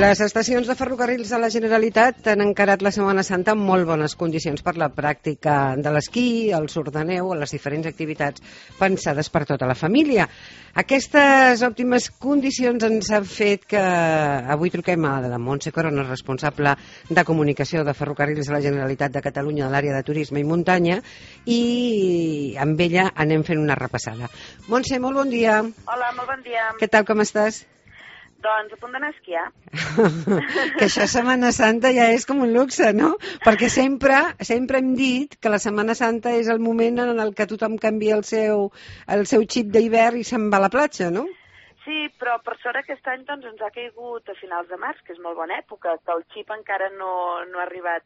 Les estacions de ferrocarrils de la Generalitat han encarat la Setmana Santa amb molt bones condicions per la pràctica de l'esquí, el surf de neu o les diferents activitats pensades per tota la família. Aquestes òptimes condicions ens han fet que avui truquem a la Montse Corona, responsable de comunicació de ferrocarrils de la Generalitat de Catalunya de l'àrea de turisme i muntanya, i amb ella anem fent una repassada. Montse, molt bon dia. Hola, molt bon dia. Què tal, com estàs? Doncs a punt d'anar a esquiar. Que això Setmana Santa ja és com un luxe, no? Perquè sempre hem dit que la Setmana Santa és el moment en el que tothom canvia el seu xip d'hivern i se'n va a la platja, no? Sí, però per sort aquest any doncs, ens ha caigut a finals de març, que és molt bona època, que el xip encara no ha arribat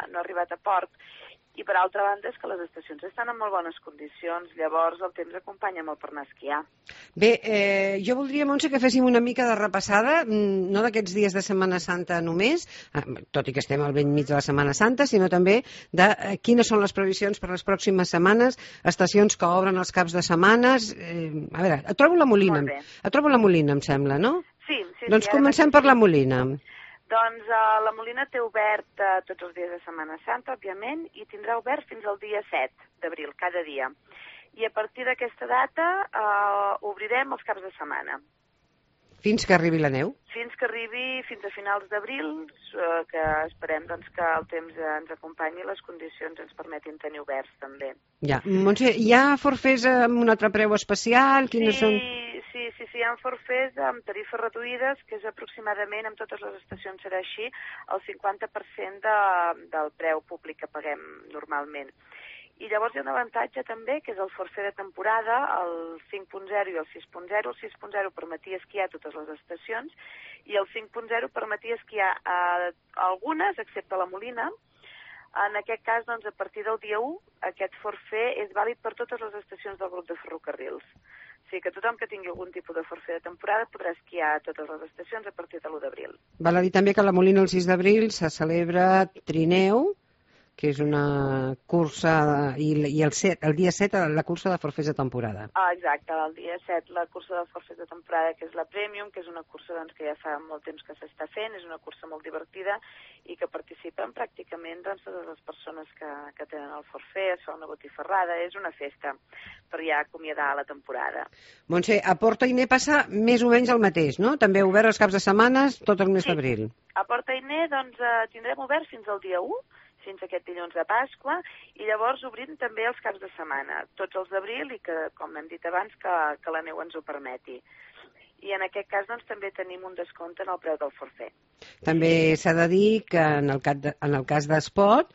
a port. I per altra banda és que les estacions estan en molt bones condicions, llavors el temps acompanya molt per anar a esquiar. Bé, jo voldria, Montse, que féssim una mica de repassada, no d'aquests dies de Setmana Santa només, tot i que estem al bell mig de la Setmana Santa, sinó també de quines són les previsions per les pròximes setmanes, estacions que obren els caps de setmanes. A veure, et trobo la Molina. Et trobo la Molina, em sembla, no? Sí. Doncs comencem per la Molina. Doncs la Molina té obert tots els dies de Setmana Santa, òbviament, i tindrà obert fins al dia 7 d'abril, cada dia. I a partir d'aquesta data obrirem els caps de setmana. Fins que arribi la neu? Fins a finals d'abril, que esperem doncs, que el temps ens acompanyi i les condicions ens permetin tenir oberts també. Ja. Montse, hi ha forfers amb un altre preu especial? Quines són? Sí, hi ha forfers amb tarifes reduïdes, que és aproximadament, amb totes les estacions serà així, el 50% del preu públic que paguem normalment. I llavors hi ha un avantatge també, que és el forfait de temporada, el 5.0 i el 6.0. El 6.0 permetia esquiar a totes les estacions i el 5.0 permetia esquiar a algunes, excepte la Molina. En aquest cas, doncs, a partir del dia 1, aquest forfait és vàlid per totes les estacions del grup de ferrocarrils. O sigui que tothom que tingui algun tipus de forfait de temporada podrà esquiar a totes les estacions a partir de l'1 d'abril. Val a dir també que a la Molina el 6 d'abril se celebra Trineu, que és una cursa, i el dia 7 la cursa de forfets de temporada. Exacte, el dia 7 la cursa de forfets de temporada, que és la Premium, que és una cursa doncs, que ja fa molt temps que s'està fent, és una cursa molt divertida i que participen pràcticament doncs, totes les persones que tenen el forfait, es fa una botifarrada, és una festa per ja acomiadar la temporada. Montse, a Port Ainé passa més o menys el mateix, no? També obert els caps de setmanes tot el mes d'abril. A Port Ainé doncs, tindrem obert fins al dia 1, fins aquest dilluns de Pasqua, i llavors obrim també els caps de setmana, tots els d'abril, i que, com hem dit abans, que la neu ens ho permeti. I en aquest cas doncs, també tenim un descompte en el preu del forfait. També s'ha de dir que en el cas d'Espot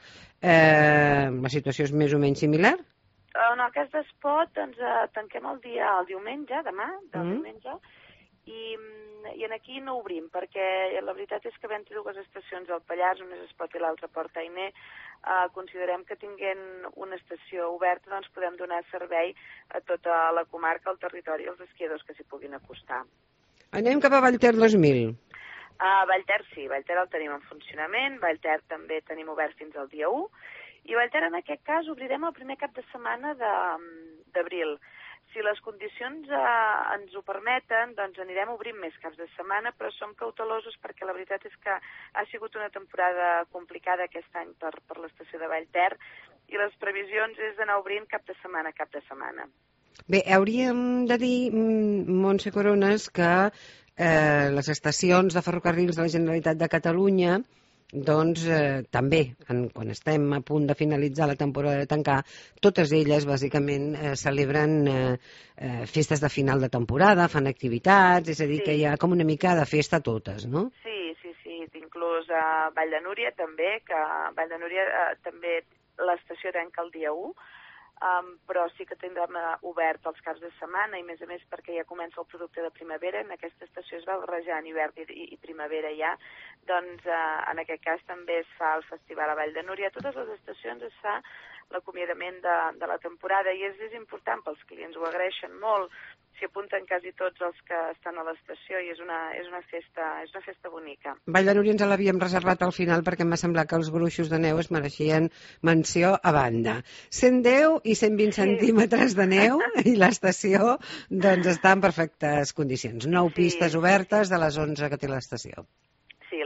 la situació és més o menys similar? En el cas d'Espot doncs, tanquem el diumenge, demà, diumenge, i aquí no obrim, perquè la veritat és que havent-hi dues estacions al Pallars, una és Espot i l'altra Port Ainé, considerem que tinguent una estació oberta doncs podem donar servei a tota la comarca, al territori i als esquiadors que s'hi puguin acostar. Anem cap a Vallter 2000. Vallter sí, Vallter el tenim en funcionament, Vallter també tenim obert fins al dia 1, i Vallter en aquest cas obrirem el primer cap de setmana d'abril. Si les condicions ens ho permeten, doncs anirem obrint més caps de setmana, però som cautelosos perquè la veritat és que ha sigut una temporada complicada aquest any per l'estació de Vallter i les previsions és d'anar obrint cap de setmana a cap de setmana. Bé, hauríem de dir, Montse Corones, que les estacions de ferrocarrils de la Generalitat de Catalunya doncs també, quan estem a punt de finalitzar la temporada de tancar, totes elles bàsicament celebren festes de final de temporada, fan activitats, és a dir, que hi ha com una mica de festa totes, no? Sí, inclús a Vall de Núria també, que Vall de Núria també l'estació tanca el dia 1, però sí que tindrem obert els caps de setmana i a més perquè ja comença el producte de primavera, en aquesta estació es va barrejant hivern i primavera ja, doncs en aquest cas també es fa el festival a Vall de Núria. A totes les estacions es fa l'acomiadament de la temporada i és important pels clients, ho agraeixen molt, s'hi apunten quasi tots els que estan a l'estació i és una festa bonica. Vall de Núria ens l'havíem reservat al final perquè m'ha semblat que els gruixos de neu es mereixien menció a banda. 110 i 120 centímetres de neu i l'estació doncs està en perfectes condicions. 9 pistes obertes de les 11 que té l'estació. Sí,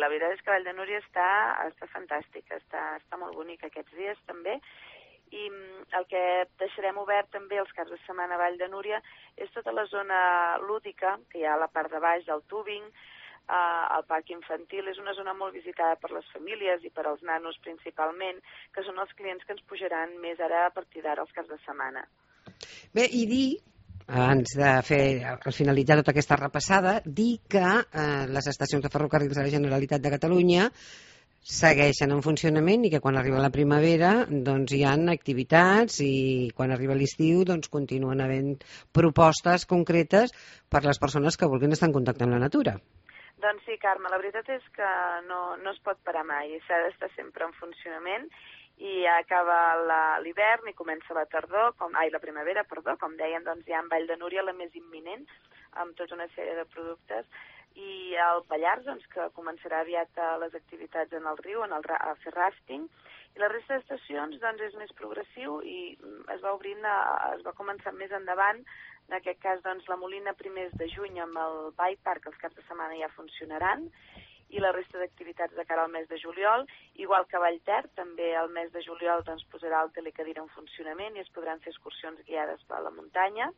la veritat és que Vall de Núria està fantàstica, està molt bonic aquests dies també, i el que deixarem obert també els caps de setmana a Vall de Núria és tota la zona lúdica, que hi ha a la part de baix del tubing, el parc infantil, és una zona molt visitada per les famílies i per als nanos principalment, que són els clients que ens pujaran més ara a partir d'ara els caps de setmana. Bé, i dir, abans de finalitzar tota aquesta repassada, dir que les estacions de ferrocarrils de la Generalitat de Catalunya segueixen en funcionament i que quan arriba la primavera doncs hi ha activitats i quan arriba l'estiu doncs continuen havent propostes concretes per les persones que vulguin estar en contacte amb la natura. Doncs sí, Carme, la veritat és que no es pot parar mai, s'ha d'estar sempre en funcionament i acaba l'hivern i comença la primavera, com dèiem, doncs hi ha en Vall de Núria la més imminent, amb tota una sèrie de productes, i al Pallars, doncs, que començarà aviat les activitats en el riu, a fer rafting, i la resta d'estacions doncs, és més progressiu i es va començar més endavant. En aquest cas, doncs, la Molina primers de juny amb el Bike Park, els caps de setmana ja funcionaran, i la resta d'activitats de cara al mes de juliol, igual que Vallter, també el mes de juliol doncs, posarà el telecadira en funcionament i es podran fer excursions guiades per la muntanya.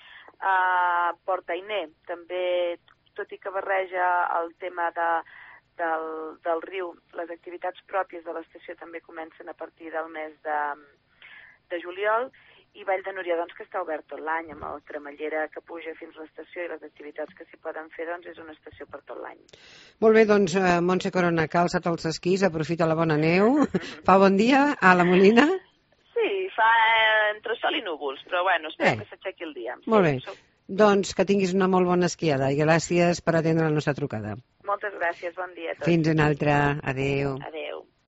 Port Ainé, també, tot i que barreja el tema del riu, les activitats pròpies de l'estació també comencen a partir del mes de juliol, i Vall de Núria, doncs, que està obert tot l'any, amb el cremallera que puja fins a l'estació i les activitats que s'hi poden fer, doncs, és una estació per tot l'any. Molt bé, doncs, Montse Corona, calça't els esquís, aprofita la bona neu, fa bon dia a la Molina? Sí, fa entre sol i núvols, però bueno, esperem que s'aixequi el dia. Molt bé, doncs que tinguis una molt bona esquiada i gràcies per atendre la nostra trucada. Moltes gràcies, bon dia a tots. Fins una altra, adéu. Adéu.